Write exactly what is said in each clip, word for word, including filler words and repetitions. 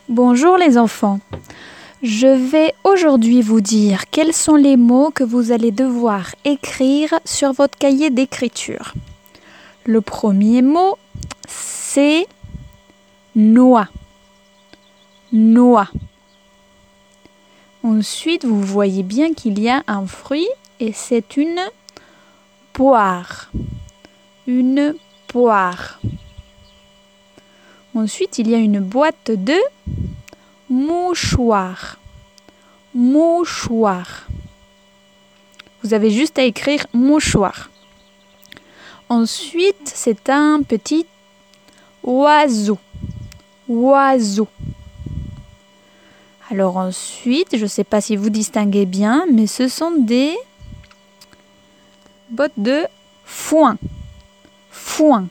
Bonjour les enfants. Je vais aujourd'hui vous dire quels sont les mots que vous allez devoir écrire sur votre cahier d'écriture. Le premier mot, c'est noix. Noix. Ensuite, vous voyez bien qu'il y a un fruit et c'est une poire. Une poire. Ensuite, il y a une boîte de mouchoirs. Mouchoir. Vous avez juste à écrire mouchoir. Ensuite, c'est un petit oiseau. Oiseau. Alors ensuite, je ne sais pas si vous distinguez bien, mais ce sont des bottes de foin. Foin.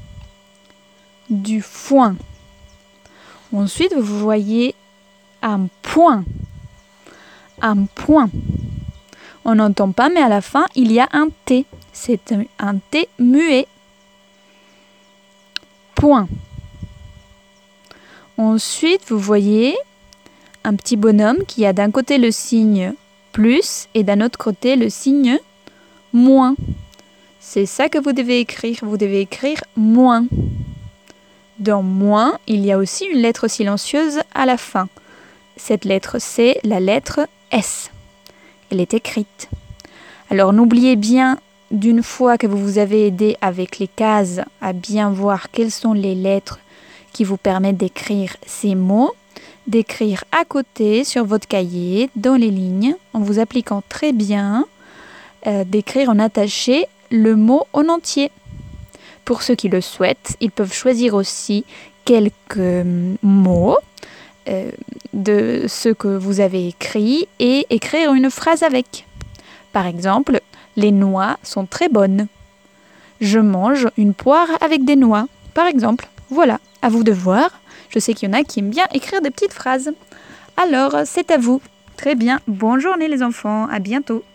Du foin. Ensuite, vous voyez un point. Un point. On n'entend pas, mais à la fin, il y a un T. C'est un, un T muet. Point. Ensuite, vous voyez un petit bonhomme qui a d'un côté le signe plus et d'un autre côté le signe moins. C'est ça que vous devez écrire. Vous devez écrire moins. Dans moins, il y a aussi une lettre silencieuse à la fin. Cette lettre, c'est la lettre S. Elle est écrite. Alors n'oubliez bien, d'une fois que vous vous avez aidé avec les cases à bien voir quelles sont les lettres qui vous permettent d'écrire ces mots, d'écrire à côté sur votre cahier, dans les lignes, en vous appliquant très bien, euh, d'écrire en attaché le mot en entier. Pour ceux qui le souhaitent, ils peuvent choisir aussi quelques mots euh, de ceux que vous avez écrits et écrire une phrase avec. Par exemple, les noix sont très bonnes. Je mange une poire avec des noix. Par exemple, voilà, à vous de voir. Je sais qu'il y en a qui aiment bien écrire des petites phrases. Alors, c'est à vous. Très bien. Bonne journée les enfants. À bientôt.